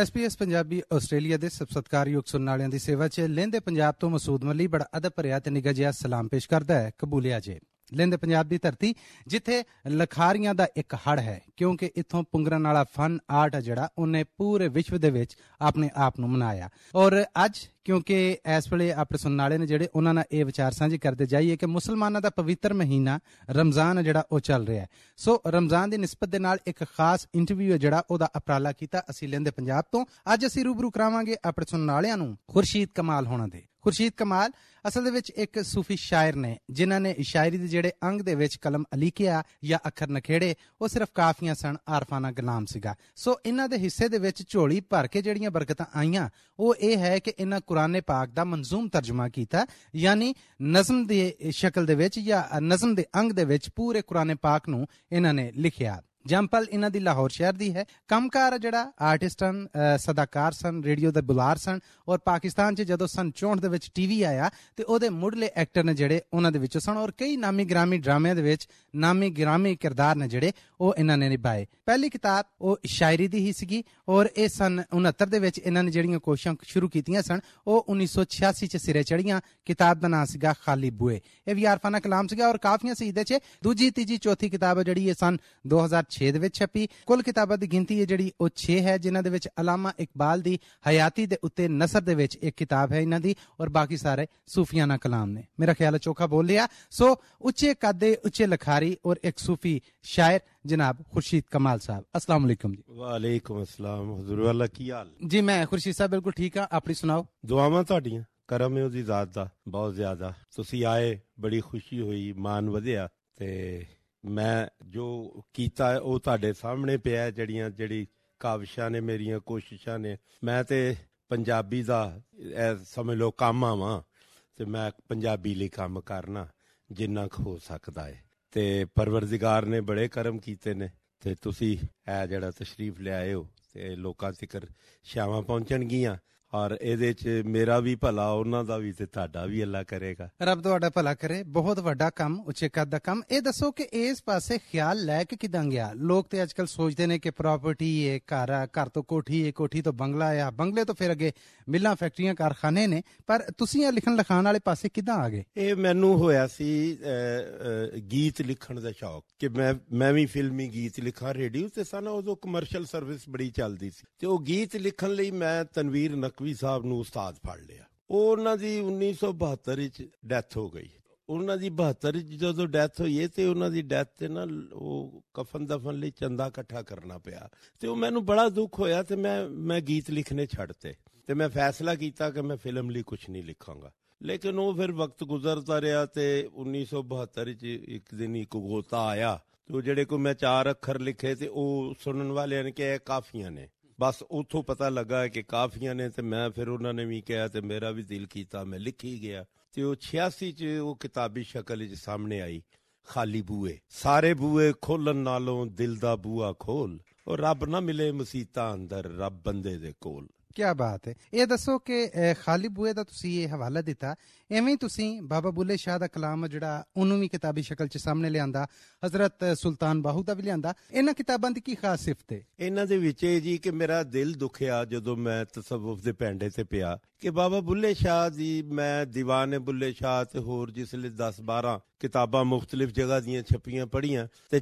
SBS Punjabi Australia ਦੇ ਸਤਿਕਾਰਯੋਗ ਸੁਣਨ ਵਾਲਿਆਂ ਦੀ ਸੇਵਾ 'ਚ ਲਹਿੰਦੇ ਪੰਜਾਬ ਤੋਂ ਮਸੂਦ ਮਲੀ ਬੜਾ ਅਦਬ ਭਰਿਆ ਤੇ ਨਿੱਘਾ ਜਿਹਾ ਸਲਾਮ ਪੇਸ਼ ਕਰਦਾ ਹੈ। ਕਬੂਲਿਆ ਜੇ ਲਹਿੰਦੇ ਪੰਜਾਬ ਦੀ ਧਰਤੀ ਜਿੱਥੇ ਲਖਾਰੀਆਂ ਦਾ ਇੱਕ ਹੜ ਹੈ, ਕਿਉਂਕਿ ਇੱਥੋਂ ਪੁੰਗਰਨ ਵਾਲਾ ਫਨ ਆਰਟ ਹੈ ਜਿਹੜਾ ਉਹਨੇ ਪੂਰੇ ਵਿਸ਼ਵ ਦੇ ਵਿੱਚ ਆਪਣੇ ਆਪ ਨੂੰ ਮਨਾਇਆ। ਔਰ ਅੱਜ ਕਿਉਂਕਿ ਇਸ ਵੇਲੇ ਆਪਣੇ ਸੁਣਨ ਵਾਲੇ ਨੇ ਜਿਹੜੇ ਉਹਨਾਂ ਨਾਲ ਇਹ ਵਿਚਾਰ ਸਾਂਝੇ ਕਰਦੇ ਜਾਈਏ ਕਿ ਮੁਸਲਮਾਨਾਂ ਦਾ ਪਵਿੱਤਰ ਮਹੀਨਾ ਰਮਜ਼ਾਨ ਹੈ ਜਿਹੜਾ ਉਹ ਚੱਲ ਰਿਹਾ ਹੈ। ਸੋ ਰਮਜ਼ਾਨ ਦੀ ਨਿਸਬਤ ਦੇ ਨਾਲ ਇੱਕ ਖਾਸ ਇੰਟਰਵਿਊ ਹੈ ਜਿਹੜਾ ਉਹਦਾ ਉਪਰਾਲਾ ਕੀਤਾ ਅਸੀਂ ਲਹਿੰਦੇ ਪੰਜਾਬ ਤੋਂ। ਅੱਜ ਅਸੀਂ ਰੂਬਰੂ ਕਰਾਵਾਂਗੇ ਆਪਣੇ ਸੁਣਨ ਵਾਲਿਆਂ ਨੂੰ ਖੁਰਸ਼ੀਦ ਕਮਾਲ ਹੋਣਾ ਦੇ। ਖੁਰਸ਼ੀਦ ਕਮਾਲ ਅਸਲ ਦੇ ਵਿੱਚ ਇੱਕ ਸੂਫੀ ਸ਼ਾਇਰ ਨੇ ਜਿਨ੍ਹਾਂ ਨੇ ਸ਼ਾਇਰੀ ਦੇ ਜਿਹੜੇ ਅੰਗ ਦੇ ਵਿੱਚ ਕਲਮ ਅਲੀਕਿਆ ਜਾਂ ਅੱਖਰ ਨਖੇੜੇ ਉਹ ਸਿਰਫ ਕਾਫੀਆਂ ਸਨ, ਆਰਫਾਨਾ ਗੁਲਾਮ ਸੀਗਾ। ਸੋ ਇਹਨਾਂ ਦੇ ਹਿੱਸੇ ਦੇ ਵਿੱਚ ਝੋਲੀ ਭਰ ਕੇ ਜਿਹੜੀਆਂ ਬਰਕਤਾਂ ਆਈਆਂ ਉਹ ਇਹ ਹੈ ਕਿ ਇਹਨਾਂ ਕੁਰਾਨ ਪਾਕ ਦਾ ਮਨਜ਼ੂਮ ਤਰਜਮਾ ਕੀਤਾ, ਯਾਨੀ ਨਜ਼ਮ ਦੀ ਸ਼ਕਲ ਦੇ ਵਿੱਚ ਜਾਂ ਨਜ਼ਮ ਦੇ ਅੰਗ ਦੇ ਵਿੱਚ ਪੂਰੇ ਕੁਰਾਨ ਪਾਕ ਨੂੰ ਇਹਨਾਂ ਨੇ ਲਿਖਿਆ। ਜੰਪਲ ਇਹਨਾਂ ਦੀ ਲਾਹੌਰ ਸ਼ਹਿਰ ਦੀ ਹੈ। ਕੰਮਕਾਰ ਜਿਹੜਾ ਆਰਟਿਸਟ ਹਨ, ਸਦਾਕਾਰ ਸਨ, ਰੇਡੀਓ ਦੇ ਬੁਲਾਰ ਸਨ ਔਰ ਪਾਕਿਸਤਾਨ 'ਚ ਜਦੋਂ ਸਨ 64 ਦੇ ਵਿੱਚ TV ਆਇਆ ਤੇ ਉਹਦੇ ਮੁੱਢਲੇ ਐਕਟਰ ਨੇ ਜਿਹੜੇ ਉਹਨਾਂ ਦੇ ਵਿੱਚੋਂ ਸਨ ਔਰ ਕਈ ਨਾਮੀ ਗ੍ਰਾਮੀ ਡਰਾਮਿਆਂ ਦੇ ਵਿੱਚ ਨਾਮੀ ਗ੍ਰਾਮੀ ਕਿਰਦਾਰ ਨੇ ਜਿਹੜੇ ਉਹ ਇਹਨਾਂ ਨੇ ਨਿਭਾਏ। ਪਹਿਲੀ ਕਿਤਾਬ ਉਹ ਸ਼ਾਇਰੀ ਦੀ ਹੀ ਸੀਗੀ ਔਰ ਇਹ ਸਨ 69 ਦੇ ਵਿੱਚ ਇਹਨਾਂ ਨੇ ਜਿਹੜੀਆਂ ਕੋਸ਼ਿਸ਼ਾਂ ਸ਼ੁਰੂ ਕੀਤੀਆਂ ਸਨ ਉਹ 1986 'ਚ ਸਿਰੇ ਚੜੀਆਂ। ਕਿਤਾਬ ਦਾ ਨਾਂ ਸੀਗਾ ਖਾਲੀ ਬੂਏ। ਇਹ ਵੀ ਆਰਫਾਨਾ ਕਲਾਮ ਸੀਗਾ ਔਰ ਕਾਫੀਆਂ ਸੀ ਇਹਦੇ 'ਚ। ਦੂਜੀ ਤੀਜੀ ਚੌਥੀ ਕਿਤਾਬ ਜਿਹੜੀ ਇਹ ਸਨ 2006 ਦੇ ਵਿੱਚ ਛਪੀ। ਕੁੱਲ ਕਿਤਾਬਾਂ ਦੀ ਗਿਣਤੀ ਹੈ ਜਿਹੜੀ ਉਹ 6 ਹੈ, ਜਿਨ੍ਹਾਂ ਦੇ ਵਿੱਚ ਅਲਾਮਾ ਇਕਬਾਲ ਦੀ ਹਯਾਤੀ ਦੇ ਉੱਤੇ ਨਸਰ ਦੇ ਵਿੱਚ ਇੱਕ ਕਿਤਾਬ ਹੈ ਇਹਨਾਂ ਦੀ ਔਰ ਬਾਕੀ ਸਾਰੇ ਸੂਫੀਆਨਾ ਕਲਾਮ ਨੇ। ਮੇਰਾ ਖਿਆਲ ਹੈ ਚੋਖਾ ਬੋਲ ਲਿਆ। ਸੋ ਉੱਚੇ ਕੱਦੇ ਉੱਚੇ ਲਖਾਰੀ ਔਰ ਇੱਕ ਸੂਫੀ ਸ਼ਾਇਰ ਜਨਾਬ ਖੁਰਸ਼ੀਦ ਕਮਾਲ ਸਾਹਿਬ, अस्सलाम वालेकुम जी। वालेकुम अस्सलाम हुजूर वाला की हाल जी? मैं खुर्शीद साहब बिल्कुल ठीक हाँ, अपनी सुनाओ। दुआवां ਤੁਹਾਡੀਆਂ ਕਰਮ ਹੈ ਉਹਦੀ ਜ਼ਾਤ ਦਾ ਬਹੁਤ ਜ਼ਿਆਦਾ। ਤੁਸੀਂ ਆਏ ਬੜੀ ਖੁਸ਼ੀ ਹੋਈ, ਮਾਨ ਵਧਿਆ ਤੇ ਮੈਂ ਜੋ ਕੀਤਾ ਉਹ ਤੁਹਾਡੇ ਸਾਹਮਣੇ ਪਿਆ। ਜਿਹੜੀ ਕਾਵਿਸ਼ਾਂ ਨੇ ਮੇਰੀਆਂ ਕੋਸ਼ਿਸ਼ਾਂ ਨੇ, ਮੈਂ ਤੇ ਪੰਜਾਬੀ ਦਾ ਸਮਝ ਲਓ ਕੰਮ ਆਵਾਂ ਤੇ ਮੈਂ ਪੰਜਾਬੀ ਲਈ ਕੰਮ ਕਰਨਾ ਜਿੰਨਾ ਕੁ ਹੋ ਸਕਦਾ ਹੈ। ਤੇ ਪਰਵਰਦਿਗਾਰ ਨੇ ਬੜੇ ਕਰਮ ਕੀਤੇ ਨੇ ਤੇ ਤੁਸੀਂ ਇਹ ਜਿਹੜਾ ਤਸ਼ਰੀਫ ਲਿਆਏ ਹੋ ਤੇ ਲੋਕਾਂ ਤੱਕ ਛਾਵਾਂ ਪਹੁੰਚਣਗੀਆਂ ਔਰ ਇਹਦੇ 'ਚ ਮੇਰਾ ਵੀ ਭਲਾ ਉਹਨਾਂ ਦਾ ਵੀ ਤੇ ਤੁਹਾਡਾ ਵੀ ਅੱਲਾ ਕਰੇਗਾ। ਰੱਬ ਤੁਹਾਡਾ ਭਲਾ ਕਰੇ। ਬਹੁਤ ਵੱਡਾ ਕੰਮ, ਉੱਚੇ ਕੱਦ ਦਾ ਕੰਮ। ਇਹ ਦੱਸੋ ਕਿ ਇਸ ਪਾਸੇ ਖਿਆਲ ਲੈ ਕੇ ਕਿੱਦਾਂ ਗਿਆ? ਲੋਕ ਤੇ ਅੱਜ ਕੱਲ ਸੋਚਦੇ ਨੇ ਕਿ ਪ੍ਰਾਪਰਟੀ ਹੈ, ਘਰ ਆ, ਘਰ ਤੋਂ ਕੋਠੀ ਹੈ, ਕੋਠੀ ਤੋਂ ਬੰਗਲਾ ਆ, ਬੰਗਲੇ ਤੋਂ ਫਿਰ ਅੱਗੇ ਮਿੱਲਾਂ, ਫੈਕਟਰੀਆਂ, ਕਾਰਖਾਨੇ ਨੇ। ਪਰ ਤੁਸੀਂ ਇਹ ਲਿਖਣ ਲਿਖਾਣ ਵਾਲੇ ਪਾਸੇ ਕਿੱਦਾਂ ਆ ਗਏ? ਇਹ ਮੈਨੂੰ ਹੋਇਆ ਸੀ ਗੀਤ ਲਿਖਣ ਦਾ ਸ਼ੌਕ ਕਿ ਮੈਂ ਵੀ ਫਿਲਮੀ ਗੀਤ ਲਿਖਾਂ। ਰੇਡੀਓ ਤੇ ਸਨ ਉਦੋਂ ਕਮਰਸ਼ੀਅਲ ਸਰਵਿਸ ਬੜੀ ਚੱਲਦੀ ਸੀ ਤੇ ਉਹ ਗੀਤ ਲਿਖਣ ਲਈ ਮੈਂ ਤਨਵੀਰ ਨਕਵੀ ਸਾਹਿਬ ਨੂੰ ਉਸਤਾਦ ਫੜ ਲਿਆ। ਉਹ ਉਹਨਾਂ ਦੀ 1972 ਵਿੱਚ ਡੈਥ ਹੋ ਗਈ। ਉਹਨਾਂ ਦੀ 72 ਵਿੱਚ ਜਦੋਂ ਡੈਥ ਹੋਈ ਤੇ ਉਹਨਾਂ ਦੀ ਡੈਥ ਤੇ ਨਾ ਉਹ ਕਫਨ ਦਫਨ ਲਈ ਚੰਦਾ ਇਕੱਠਾ ਕਰਨਾ ਪਿਆ ਤੇ ਉਹ ਮੈਨੂੰ ਬੜਾ ਦੁੱਖ ਹੋਇਆ ਤੇ ਮੈਂ ਗੀਤ ਲਿਖਣੇ ਛੱਡਤੇ ਤੇ ਮੈਂ ਫੈਸਲਾ ਕੀਤਾ ਕਿ ਮੈਂ ਫਿਲਮ ਲਈ ਕੁਛ ਨਹੀਂ ਲਿਖਾਂਗਾ। ਲੇਕਿਨ ਉਹ ਫਿਰ ਵਕਤ ਗੁਜ਼ਰਦਾ ਰਿਹਾ ਤੇ 1972 ਵਿੱਚ ਇੱਕ ਦਿਨ ਇੱਕ ਗੋਤਾ ਆਇਆ ਤੇ ਉਹ ਜਿਹੜੇ ਕੋਈ ਮੈਂ 4 ਅੱਖਰ ਲਿਖੇ ਤੇ ਉਹ ਸੁਣਨ ਵਾਲਿਆਂ ਨੇ ਕਿਹਾ ਕਾਫੀਆਂ ਨੇ। ਬਸ ਉੱਥੋਂ ਪਤਾ ਲੱਗਾ ਕਿ ਕਾਫੀਆਂ ਨੇ ਤੇ ਮੈਂ ਫਿਰ ਉਹਨਾਂ ਨੇ ਵੀ ਕਿਹਾ ਤੇ ਮੇਰਾ ਵੀ ਦਿਲ ਕੀਤਾ, ਮੈਂ ਲਿਖੀ ਗਿਆ ਤੇ ਉਹ 86 'ਚ ਉਹ ਕਿਤਾਬੀ ਸ਼ਕਲ 'ਚ ਸਾਹਮਣੇ ਆਈ। ਖਾਲੀ ਬੂਏ, ਸਾਰੇ ਬੂਏ ਖੋਲਣ ਨਾਲੋਂ ਦਿਲ ਦਾ ਬੂਆ ਖੋਲ, ਉਹ ਰੱਬ ਨਾ ਮਿਲੇ ਮਸੀਤਾਂ ਅੰਦਰ, ਰੱਬ ਬੰਦੇ ਦੇ ਕੋਲ। ਕਿਆ ਬਾਤ ਹੈ। ਇਹ ਦੱਸੋ ਕਿ ਖਾਲੀ ਬੂਏ ਦਾ ਤੁਸੀਂ ਇਹ ਹਵਾਲਾ ਦਿੱਤਾ, ਐਵੇਂ ਤੁਸੀਂ ਬਾਬਾ ਬੁੱਲੇ ਸ਼ਾਹ ਦਾ ਕਲਾਮ ਜਿਹੜਾ ਉਹਨੂੰ ਵੀ ਕਿਤਾਬੀ ਸ਼ਕਲ 'ਚ ਸਾਹਮਣੇ ਲਿਆਂਦਾ, ਹਜ਼ਰਤ ਸੁਲਤਾਨ ਬਾਹੂ ਦਾ ਵੀ ਲਿਆਂਦਾ। ਇਹਨਾਂ ਕਿਤਾਬਾਂ ਦੀ ਕੀ ਖਾਸ ਸਿਫਤ ਹੈ? ਇਹਨਾਂ ਦੇ ਵਿੱਚ ਇਹ ਜੀ ਕਿ ਮੇਰਾ ਦਿਲ ਦੁਖਿਆ ਜਦੋਂ ਮੈਂ ਤਸੱਵੁਫ ਦੇ ਪੈਂਡੇ ਤੇ ਪਿਆ ਕਿ ਬਾਬਾ ਬੁੱਲੇ ਸ਼ਾਹ ਦੀ ਮੈਂ ਦੀਵਾਨ ਬੁੱਲੇ ਸ਼ਾਹ ਤੇ ਹੋਰ ਜਿਸਲੇ 10-12 ਕਿਤਾਬਾਂ ਮੁਖਤਲਿਫ ਜਗ੍ਹਾ ਦੀਆਂ ਛਪੀਆਂ ਪੜ੍ਹੀਆਂ ਤੇ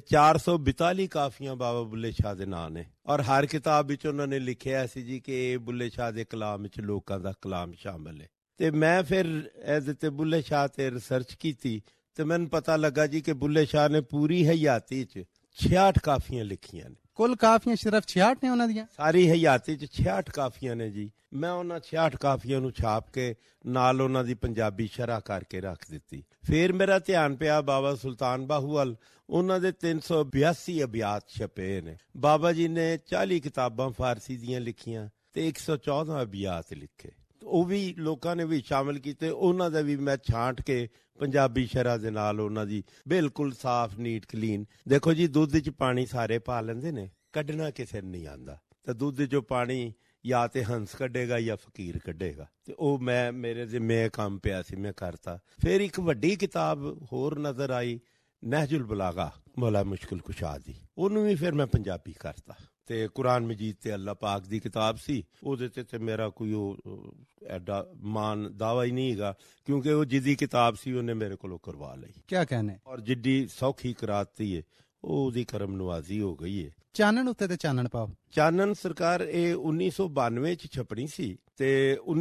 442 ਕਾਫੀਆਂ ਬਾਬਾ ਬੁੱਲੇ ਸ਼ਾਹ ਦੇ ਨਾਂ ਨੇ ਔਰ ਹਰ ਕਿਤਾਬ ਵਿੱਚ ਉਹਨਾਂ ਨੇ ਲਿਖਿਆ ਸੀ ਜੀ ਕਿ ਇਹ ਬੁੱਲੇ ਸ਼ਾਹ ਦੇ ਕਲਾਮ ਵਿੱਚ ਲੋਕਾਂ ਦਾ ਕਲਾਮ ਸ਼ਾਮਲ ਹੈ। ਤੇ ਮੈਂ ਫਿਰ ਇਹਦੇ ਤੇ ਬੁੱਲੇ ਸ਼ਾਹ ਤੇ ਰਿਸਰਚ ਕੀਤੀ ਤੇ ਮੈਨੂੰ ਪਤਾ ਲੱਗਾ ਜੀ ਕਿ ਬੁੱਲੇ ਸ਼ਾਹ ਨੇ ਪੂਰੀ ਹਯਾਤੀ 'ਚ 66 ਕਾਫੀਆਂ ਲਿਖੀਆਂ ਨੇ। ਕੁੱਲ ਕਾਫੀਆਂ ਸਿਰਫ 66 ਨੇ ਉਹਨਾਂ ਦੀਆਂ? ਸਾਰੀ ਹਯਾਤੀ 'ਚ 66 ਕਾਫੀਆਂ ਨੇ ਜੀ। ਮੈਂ ਉਹਨਾਂ 66 ਕਾਫੀਆਂ ਨੂੰ ਛਾਪ ਕੇ ਨਾਲ ਉਹਨਾਂ ਦੀ ਪੰਜਾਬੀ ਸ਼ਰ੍ਹਾ ਕਰਕੇ ਰੱਖ ਦਿੱਤੀ। ਫਿਰ ਮੇਰਾ ਧਿਆਨ ਪਿਆ ਬਾਬਾ ਸੁਲਤਾਨ ਬਾਹੂ ਵੱਲ। ਉਹਨਾਂ ਦੇ 382 ਅਬਿਆਤ ਛਪੇ ਨੇ। ਬਾਬਾ ਜੀ ਨੇ 40 ਕਿਤਾਬਾਂ ਫਾਰਸੀ ਦੀਆਂ ਲਿਖੀਆਂ ਤੇ 114 ਅਬਿਆਤ ਲਿਖੇ। ਉਹ ਵੀ ਲੋਕਾਂ ਨੇ ਵੀ ਸ਼ਾਮਿਲ ਕੀਤੇ। ਉਹਨਾਂ ਦਾ ਵੀ ਮੈਂ ਛਾਂਟ ਕੇ ਪੰਜਾਬੀ ਸ਼ਰ੍ਹਾ ਦੇ ਨਾਲ ਉਹਨਾਂ ਦੀ ਬਿਲਕੁਲ ਸਾਫ਼ ਨੀਟ ਕਲੀਨ। ਦੇਖੋ ਜੀ ਦੁੱਧ 'ਚ ਪਾਣੀ ਸਾਰੇ ਪਾ ਲੈਂਦੇ ਨੇ, ਕੱਢਣਾ ਕਿਸੇ ਨੂੰ ਨਹੀਂ ਆਉਂਦਾ ਤਾਂ ਦੁੱਧ 'ਚੋਂ ਪਾਣੀ ਜਾਂ ਤੇ ਹੰਸ ਕੱਢੇਗਾ ਜਾਂ ਫਕੀਰ ਕੱਢੇਗਾ ਤੇ ਉਹ ਮੇਰੇ ਜ਼ਿੰਮੇ ਕੰਮ ਪਿਆ ਸੀ, ਮੈਂ ਕਰਤਾ। ਫਿਰ ਇੱਕ ਵੱਡੀ ਕਿਤਾਬ ਹੋਰ ਨਜ਼ਰ ਆਈ, ਨਹਿਜੁਲ ਬਲਾਗਾ ਮੌਲਾ ਮੁਸ਼ਕਿਲ ਕੁਸ਼ਾ ਦੀ, ਉਹਨੂੰ ਵੀ ਫਿਰ ਮੈਂ ਪੰਜਾਬੀ ਕਰਤਾ ਤੇ ਕੁਰਾਨ ਮਜੀਦ ਤੇ ਅੱਲਾਹ ਪਾਕ ਦੀ ਕਿਤਾਬ ਸੀ। ਉਹਦੇ ਤੇ ਮੇਰਾ ਕੋਈ ਉਹ ਐਡਾ ਮਾਨ ਦਾਵਾ ਹੀ ਨਹੀਂ ਹੈਗਾ, ਕਿਉਂਕਿ ਉਹ ਜਿਹਦੀ ਕਿਤਾਬ ਸੀ ਉਹਨੇ ਮੇਰੇ ਕੋਲੋਂ ਕਰਵਾ ਲਈ। ਕਿਆ कहने ਔਰ ਜਿੱਡੀ ਸੌਖੀ ਕਰਾਤੀ ਹੈ ਉਹ ਉਹਦੀ ਕਰਮ ਨਵਾਜ਼ੀ ਹੋ ਗਈ ਹੈ। ਚਾਨਣ ਉੱਤੇ ਤੇ ਚਾਨਣ ਪਾਓ। ਚਾਨਣ ਸਰਕਾਰ ਇਹ 1992 ਚ ਛਪਣੀ ਸੀ ਤੇ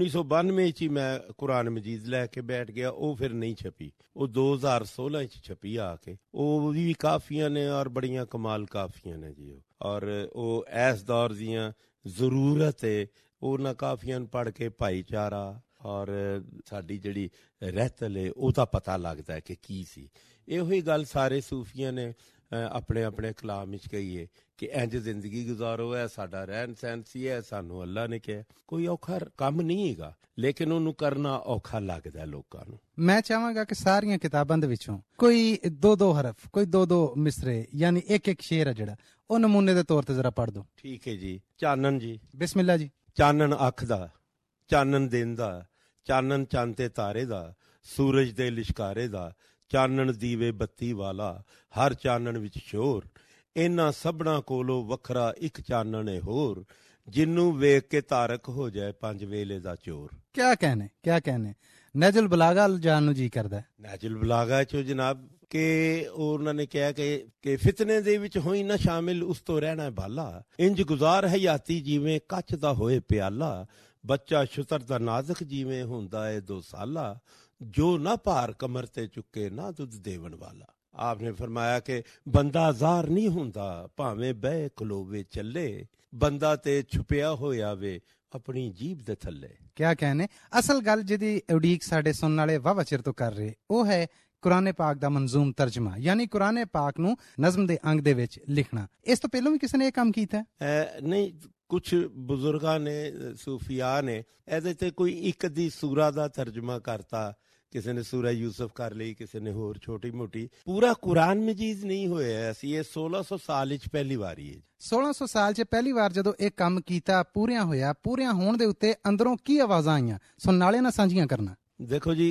1992 ਚ ਹੀ ਮੈਂ ਕੁਰਾਨ ਮਜੀਦ ਲੈ ਕੇ ਬੈਠ ਗਿਆ। ਉਹ ਫਿਰ ਨਹੀਂ ਛਪੀ, ਉਹ 2016 ਚ ਛਪੀ ਆ ਕੇ। ਉਹ ਵੀ ਕਾਫੀਆਂ ਨੇ ਔਰ ਬੜੀਆਂ ਕਮਾਲ ਕਾਫੀਆਂ ਨੇ ਜੀ। ਔਰ ਉਹ ਇਸ ਦੌਰ ਦੀਆਂ ਜ਼ਰੂਰਤ ਹੈ, ਉਹਨਾਂ ਕਾਫੀਆਂ ਨੂੰ ਪੜ੍ਹ ਕੇ ਭਾਈਚਾਰਾ ਔਰ ਸਾਡੀ ਜਿਹੜੀ ਰਹਿਤਲ ਹੈ ਉਹਦਾ ਪਤਾ ਲੱਗਦਾ ਹੈ ਕਿ ਕੀ ਸੀ। ਇਹੋ ਹੀ ਗੱਲ ਸਾਰੇ ਸੂਫੀਆਂ ਨੇ ਆਪਣੇ ਆਪਣੇ ਕਲਾਮ ਵਿੱਚ ਕਹੀ ਹੈ ਕਿ ਇੰਝ ਜ਼ਿੰਦਗੀ ਗੁਜ਼ਾਰੋ, ਹੈ ਸਾਡਾ ਰਹਿਣ ਸਹਿਣ ਸੀ, ਹੈ ਸਾਨੂੰ ਅੱਲਾ ਨੇ ਕਿਹਾ। ਕੋਈ ਔਖਾ ਕੰਮ ਨਹੀਂ ਹੈਗਾ, ਲੇਕਿਨ ਉਹਨੂੰ ਕਰਨਾ ਔਖਾ ਲੱਗਦਾ ਲੋਕਾਂ ਨੂੰ। ਮੈਂ ਚਾਹਾਂਗਾ ਕਿ ਸਾਰੀਆਂ ਕਿਤਾਬਾਂ ਦੇ ਵਿੱਚੋਂ ਕੋਈ 2-2 ਹਰਫ, ਕੋਈ 2-2 ਮਿਸਰੇ, ਯਾਨੀ ਇੱਕ ਸ਼ੇਰ ਆ ਜਿਹੜਾ, ਉਹ ਨਮੂਨੇ ਦੇ ਤੌਰ ਤੇ ਜ਼ਰਾ ਪੜ੍ਹ ਦੋ। ਠੀਕ ਹੈ ਜੀ। ਚਾਨਣ ਜੀ, ਬਿਸਮਿਲ੍ਲਾ ਜੀ। ਚਾਨਣ ਅੱਖ ਦਾ, ਚਾਨਣ ਦਿਨ ਦਾ, ਚਾਨਣ ਚੰਨ ਤੇ ਤਾਰੇ ਦਾ, ਸੂਰਜ ਦੇ ਲਿਸ਼ਕਾਰੇ ਦਾ, ਚਾਨਣ ਦੀਵੇ ਬੱਤੀ ਵਾਲਾ, ਹਰ ਚਾਨਣ ਵਿੱਚ ਸ਼ੋਰ, ਇਹਨਾਂ ਸਭਨਾਂ ਕੋਲੋਂ ਵੱਖਰਾ ਇੱਕ ਚਾਨਣ ਏ ਹੋਰ, ਜਿਹਨੂੰ ਵੇਖ ਕੇ ਤਾਰਕ ਹੋ ਜਾਏ 5 ਵੇਲੇ ਦਾ ਚੋਰ। ਕਿਆ कहने ਨਹਿਜੁਲ ਬਲਾਗਾ ਜਾਣ ਨੂੰ ਜੀ ਕਰਦਾ। ਨਹਿਜੁਲ ਬਲਾਗਾ ਚੋ ਜਨਾਬ ਕਿ ਉਹਨਾਂ ਨੇ ਕਿਹਾ ਕਿ ਫਿਤਨੇ ਦੇ ਵਿੱਚ ਹੋਈ ਨਾ ਸ਼ਾਮਿਲ, ਉਸ ਤੋਂ ਰਹਿਣਾ ਬਾਲਾ, ਇੰਜ ਗੁਜ਼ਾਰ ਹਯਾਤੀ ਜਿਵੇਂ ਕੱਚ ਦਾ ਹੋਏ ਪਿਆਲਾ, ਬੱਚਾ ਸ਼ੁਤਰ ਦਾ ਨਾਜ਼ੁਕ ਜਿਵੇਂ ਹੁੰਦਾ ਏ 2 ਸਾਲਾ, ਜੋ ਨਾ ਭਾਰ ਕਮਰ ਤੇ ਚੁੱਕੇ ਨਾ ਦੁੱਧ ਦੇਵਣ ਵਾਲਾ। आपने फरमाया कि बंदा ਜ਼ਾਰ नहीं ਹੁੰਦਾ ਭਾਵੇਂ ਬਹਿ ਖਲੋਵੇ ਚੱਲੇ, ਬੰਦਾ ਤੇ ਛੁਪਿਆ ਹੋਇਆ ਵੇ ਆਪਣੀ ਜੀਭ ਦੇ ਥੱਲੇ। ਕਿਆ कहने ਅਸਲ ਗੱਲ ਜਿਹਦੀ ਉਡੀਕ ਸਾਡੇ ਸੁਣਨ ਵਾਲੇ ਵਾਹਵਾ ਚਿਰ ਤੋਂ ਕਰ ਰਹੇ, ਉਹ ਹੈ ਕੁਰਾਨ ਪਾਕ ਦਾ ਮਨਜ਼ੂਮ ਤਰਜਮਾ, ਯਾਨੀ ਕੁਰਾਨ ਪਾਕ ਨੂੰ ਨਜ਼ਮ ਦੇ ਅੰਗ ਦੇ ਵਿੱਚ ਲਿਖਣਾ। ਇਸ ਤੋਂ ਪਹਿਲਾਂ ਵੀ ਕਿਸੇ ਨੇ ਇਹ ਕੰਮ ਕੀਤਾ? ਨਹੀਂ, ਕੁਝ ਬਜ਼ੁਰਗਾਂ ਨੇ, ਸੂਫੀਆ ਨੇ ਇਹਦੇ ਤੇ ਕੋਈ ਇੱਕ ਦੀ ਸੂਰਾ ਦਾ ਤਰਜਮਾ ਕਰਤਾ। ਕਿਸੇ ਨੇ ਸੂਰਾ ਯੂਸਫ ਕਰ ਲਈ, ਕਿਸੇ ਨੇ ਹੋਰ ਛੋਟੀ ਮੋਟੀ। ਪੂਰਾ ਕੁਰਾਨ ਮਜੀਦ ਨਹੀਂ ਹੋਇਆ ਸੀ, ਇਹ 1600 ਸਾਲ ਵਿੱਚ ਪਹਿਲੀ ਵਾਰੀ ਹੈ। 1600 ਸਾਲ 'ਚ ਪਹਿਲੀ ਵਾਰ ਜਦੋਂ ਇਹ ਕੰਮ ਕੀਤਾ, ਪੂਰਿਆਂ ਹੋਇਆ, ਪੂਰਿਆਂ ਹੋਣ ਦੇ ਉੱਤੇ ਅੰਦਰੋਂ ਕੀ ਆਵਾਜ਼ਾਂ ਆਈਆਂ, ਸੁਣਨ ਵਾਲਿਆਂ ਨਾਲ ਸਾਂਝੀਆਂ ਕਰਨਾ। ਦੇਖੋ ਜੀ,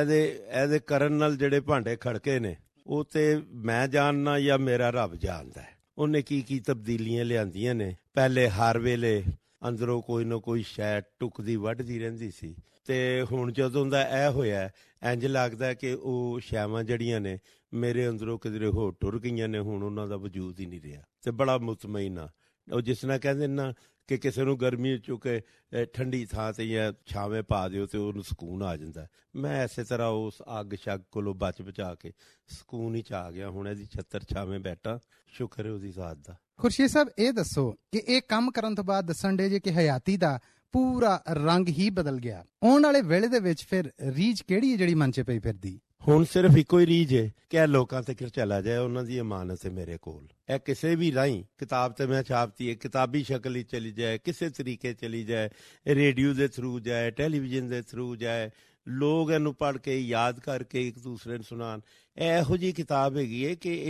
ਇਹਦੇ ਕਰਨ ਨਾਲ ਜਿਹੜੇ ਭਾਂਡੇ ਖੜਕੇ ਨੇ ਉਹ ਤੇ ਮੈਂ ਜਾਣਨਾ ਜਾਂ ਮੇਰਾ ਰੱਬ ਜਾਣਦਾ। ਉਹਨੇ ਕੀ ਤਬਦੀਲੀਆਂ ਲਿਆਂਦੀਆਂ ਨੇ। ਪਹਿਲੇ ਹਰ ਵੇਲੇ ਅੰਦਰੋਂ ਕੋਈ ਨਾ ਕੋਈ ਸ਼ੈ ਟੁਕਦੀ ਵੱਢਦੀ ਰਹਿੰਦੀ ਸੀ, ਤੇ ਹੁਣ ਜਦੋਂ ਦਾ ਇਹ ਹੋਇਆ, ਇੰਜ ਲੱਗਦਾ ਕਿ ਉਹ ਸ਼ੈਵਾਂ ਜਿਹੜੀਆਂ ਨੇ ਮੇਰੇ ਅੰਦਰੋਂ ਕਿਧਰੇ ਹੋਰ ਟੁਰ ਗਈਆਂ ਨੇ, ਹੁਣ ਉਹਨਾਂ ਦਾ ਵਜੂਦ ਹੀ ਨਹੀਂ ਰਿਹਾ। ਤੇ ਬੜਾ ਮੁਤਮਈਨ ਆ। ਉਹ ਜਿਸ ਤਰ੍ਹਾਂ ਕਹਿੰਦੇ ਨਾ ਕਿ ਕਿਸੇ ਨੂੰ ਗਰਮੀ ਚੁੱਕੇ ਠੰਡੀ ਥਾਂ ਤੇ ਜਾਂ ਛਾਵੇਂ ਪਾ ਦਿਓ ਤੇ ਉਹਨੂੰ ਸਕੂਨ ਆ ਜਾਂਦਾ। ਮੈਂ ਇਸੇ ਤਰ੍ਹਾਂ ਉਸ ਅੱਗ ਸ਼ੱਗ ਕੋਲੋਂ ਬਚਾ ਕੇ ਸਕੂਨ ਹੀ ਚ ਆ ਗਿਆ। ਹੁਣ ਇਹਦੀ ਛੱਤਰ ਛਾਵੇਂ ਬੈਠਾ, ਸ਼ੁਕਰ ਹੈ ਉਹਦੀ ਜ਼ਾਤ ਦਾ। ਖੁਰਸ਼ੀਦ ਸਾਹਿਬ, ਇਹ ਦੱਸੋ ਕਿ ਇਹ ਕੰਮ ਕਰਨ ਤੋਂ ਬਾਅਦ ਦੱਸਣ ਡੇ ਜੇ ਕਿ ਹਯਾਤੀ ਦਾ ਪੂਰਾ ਰੰਗ ਹੀ ਬਦਲ ਗਿਆ। ਆਉਣ ਵਾਲੇ ਵੇਲੇ ਦੇ ਵਿੱਚ ਫਿਰ ਰੀਝ ਕਿਹੜੀ ਹੈ ਜਿਹੜੀ ਮਨ 'ਚ ਪਈ ਫਿਰਦੀ? ਹੁਣ ਸਿਰਫ ਇੱਕੋ ਹੀ ਰੀਝ ਹੈ ਕਿ ਲੋਕਾਂ ਤੱਕ ਚਲਾ ਜਾਏ, ਉਹਨਾਂ ਦੀ ਅਮਾਨਤ ਹੈ ਮੇਰੇ ਕੋਲ। ਇਹ ਕਿਸੇ ਵੀ ਰਾਹੀਂ ਕਿਤਾਬ ਤੇ ਮੈਂ ਛਾਪਤੀ ਹੈ, ਕਿਤਾਬੀ ਸ਼ਕਲ ਹੀ ਚਲੀ ਜਾਏ, ਕਿਸੇ ਤਰੀਕੇ ਚਲੀ ਜਾਏ, ਰੇਡੀਓ ਦੇ ਥਰੂ ਜਾਏ, ਟੈਲੀਵਿਜ਼ਨ ਦੇ ਥਰੂ ਜਾਏ, ਲੋਕ ਇਹਨੂੰ ਪੜ੍ਹ ਕੇ ਯਾਦ ਕਰਕੇ ਇੱਕ ਦੂਸਰੇ ਨੂੰ ਸੁਣਾਉਣ। ਇਹੋ ਜਿਹੀ ਕਿਤਾਬ ਹੈਗੀ ਹੈ ਕਿ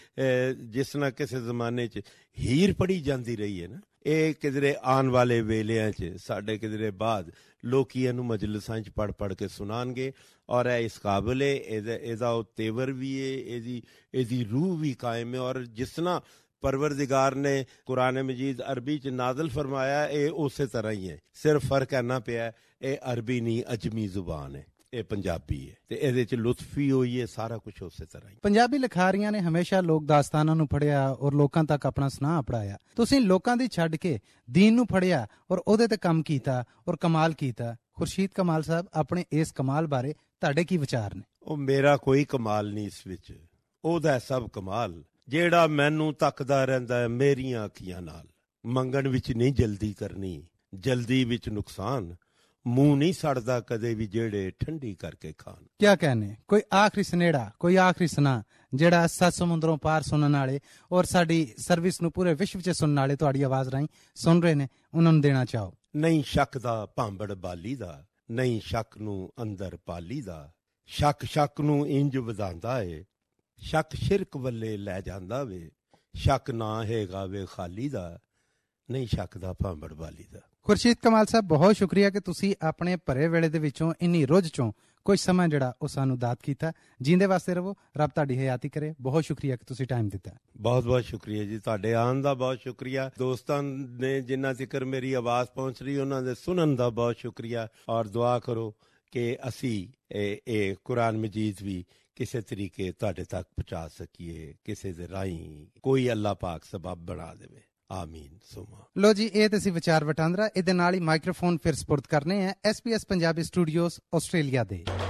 ਇਹ ਜਿਸ ਨਾਲ ਕਿਸੇ ਜ਼ਮਾਨੇ 'ਚ ਹੀਰ ਪੜ੍ਹੀ ਜਾਂਦੀ ਰਹੀ ਹੈ ਨਾ, ਇਹ ਕਿਧਰੇ ਆਉਣ ਵਾਲੇ ਵੇਲਿਆਂ 'ਚ ਸਾਡੇ ਕਿਧਰੇ ਬਾਅਦ ਲੋਕੀ ਇਹਨੂੰ ਮਜਲਿਸਾਂ 'ਚ ਪੜ੍ਹ ਕੇ ਸੁਣਾਉਣਗੇ। ਔਰ ਇਹ ਇਸ ਕਾਬਲ ਹੈ, ਇਹਦਾ ਉਹ ਤੇਵਰ ਵੀ ਹੈ, ਇਹਦੀ ਰੂਹ ਵੀ ਕਾਇਮ ਹੈ। ਔਰ ਜਿਸ ਤਰ੍ਹਾਂ ਪਰਵਰਦਿਗਾਰ ਨੇ ਕੁਰਾਨ ਮਜੀਦ ਅਰਬੀ 'ਚ ਨਾਜ਼ਲ ਫਰਮਾਇਆ, ਇਹ ਉਸੇ ਤਰ੍ਹਾਂ ਹੀ ਹੈ। ਸਿਰਫ ਫਰਕ ਇੰਨਾ ਪਿਆ, ਇਹ ਅਰਬੀ ਨਹੀਂ ਅਜਮੀ ਜ਼ੁਬਾਨ ਹੈ, ਇਹ ਪੰਜਾਬੀ ਹੈ, ਤੇ ਇਹਦੇ 'ਚ ਲੁਤਫ ਵੀ ਹੋਈ ਹੈ, ਸਾਰਾ ਕੁਝ ਉਸੇ ਤਰ੍ਹਾਂ ਹੀ। ਪੰਜਾਬੀ ਲਿਖਾਰੀਆਂ ਨੇ ਹਮੇਸ਼ਾ ਲੋਕ ਦਾਸਤਾਨਾਂ ਨੂੰ ਫੜਿਆ ਔਰ ਲੋਕਾਂ ਤੱਕ ਆਪਣਾ ਸੁਨਾਹ ਪੜਾਇਆ। ਤੁਸੀਂ ਲੋਕਾਂ ਦੀ ਛੱਡ ਕੇ ਦੀਨ ਨੂੰ ਫੜਿਆ ਔਰ ਉਹਦੇ ਤੇ ਕੰਮ ਕੀਤਾ ਔਰ ਕਮਾਲ ਕੀਤਾ। ਖੁਰਸ਼ੀਦ ਕਮਾਲ ਸਾਹਿਬ, ਆਪਣੇ ਇਸ ਕਮਾਲ ਬਾਰੇ ਤੁਹਾਡੇ ਕੀ ਵਿਚਾਰ ਨੇ? ਉਹ ਮੇਰਾ ਕੋਈ ਕਮਾਲ ਨਹੀਂ ਇਸ ਵਿੱਚ, ਉਹਦਾ ਸਭ ਕਮਾਲ ਜਿਹੜਾ ਮੈਨੂੰ ਤੱਕਦਾ ਰਹਿੰਦਾ ਮੇਰੀਆਂ ਅੱਖੀਆਂ ਨਾਲ। ਮੰਗਣ ਵਿੱਚ ਨਹੀਂ ਜਲਦੀ ਕਰਨੀ, ਜਲਦੀ ਵਿੱਚ ਨੁਕਸਾਨ, ਮੂੰਹ ਨਹੀਂ ਸੜਦਾ ਕਦੇ ਵੀ ਜਿਹੜੇ ਠੰਡੀ ਕਰਕੇ ਖਾਣ। ਕਿਆ कहने ਕੋਈ ਆਖਰੀ ਸਨੇੜਾ, ਕੋਈ ਆਖਰੀ ਸੁਨਾ ਜਿਹੜਾ 7 ਸਮੁੰਦਰੋਂ ਪਾਰ ਸੁਣਨ ਵਾਲੇ ਔਰ ਸਾਡੀ ਸਰਵਿਸ ਨੂੰ ਪੂਰੇ ਵਿਸ਼ਵ 'ਚ ਸੁਣਨ ਵਾਲੇ ਤੁਹਾਡੀ ਆਵਾਜ਼ ਰਾਹੀਂ ਸੁਣ ਰਹੇ ਨੇ, ਉਹਨਾਂ ਨੂੰ ਦੇਣਾ ਚਾਹੋ? ਨਹੀਂ ਸ਼ੱਕ ਦਾ ਭਾਂਬੜ ਬਾਲੀ ਦਾ, ਨਹੀਂ ਸ਼ੱਕ ਨੂੰ ਅੰਦਰ ਪਾਲੀ ਦਾ, ਸ਼ੱਕ ਨੂੰ ਇੰਜ ਵਧਾਉਂਦਾ ਏ, ਸ਼ੱਕ ਸ਼ਿਰਕ ਵੱਲੇ ਲੈ ਜਾਂਦਾ ਵੇ, ਸ਼ੱਕ ਨਾ ਹੈਗਾ ਵੇ ਖਾਲੀ ਦਾ, ਨਹੀਂ ਸ਼ੱਕ ਦਾ ਭਾਂਬੜ ਬਾਲੀ ਦਾ। ਖੁਰਸ਼ੀਦ ਕਮਾਲ ਸਾਹਿਬ, ਬਹੁਤ ਸ਼ੁਕਰੀਆ ਕਿ ਤੁਸੀਂ ਆਪਣੇ ਭਰੇ ਵੇਲੇ ਦੇ ਵਿੱਚੋਂ ਇੰਨੀ ਰੁੱਝ ਚੋਂ ਕੁਝ ਸਮਾਂ ਜਿਹੜਾ ਉਹ ਸਾਨੂੰ ਦਾਤ ਕੀਤਾ। ਜੀਂਦੇ ਵਾਸਤੇ ਰਹੋ, ਰੱਬ ਤੁਹਾਡੀ ਹਯਾਤੀ ਕਰੇ। ਬਹੁਤ ਸ਼ੁਕਰੀਆ ਕਿ ਤੁਸੀਂ ਟਾਈਮ ਦਿੱਤਾ। ਬਹੁਤ ਬਹੁਤ ਸ਼ੁਕਰੀਆ ਜੀ, ਤੁਹਾਡੇ ਆਉਣ ਦਾ ਬਹੁਤ ਸ਼ੁਕਰੀਆ। ਦੋਸਤਾਂ ਨੇ ਜਿੰਨਾ ਜ਼ਿਕਰ ਮੇਰੀ ਆਵਾਜ਼ ਪਹੁੰਚ ਰਹੀ ਉਹਨਾਂ ਦੇ ਸੁਣਨ ਦਾ ਬਹੁਤ ਸ਼ੁਕਰੀਆ। ਔਰ ਦੁਆ ਕਰੋ ਕਿ ਅਸੀਂ ਇਹ ਕੁਰਾਨ ਮਜੀਦ ਵੀ ਕਿਸੇ ਤਰੀਕੇ ਤੁਹਾਡੇ ਤੱਕ ਪਹੁੰਚਾ ਸਕੀਏ, ਕਿਸੇ ਦੇ ਰਾਹੀਂ ਕੋਈ ਅੱਲਾਹ ਪਾਕ ਸਬਬ ਬਣਾ ਦੇਵੇ। ਆਮੀਨ ਸੁਮਾ। ਲੋ ਜੀ, ਇਹ ਤੇ ਸੀ ਵਿਚਾਰ ਵਟਾਂਦਰਾ। ਇਹਦੇ ਨਾਲ ਹੀ ਮਾਈਕ੍ਰੋਫੋਨ ਫਿਰ ਸਪੁਰਦ ਕਰਨੇ ਹੈ SBS ਪੰਜਾਬੀ ਸਟੂਡੀਓਜ਼ ਆਸਟ੍ਰੇਲੀਆ ਦੇ।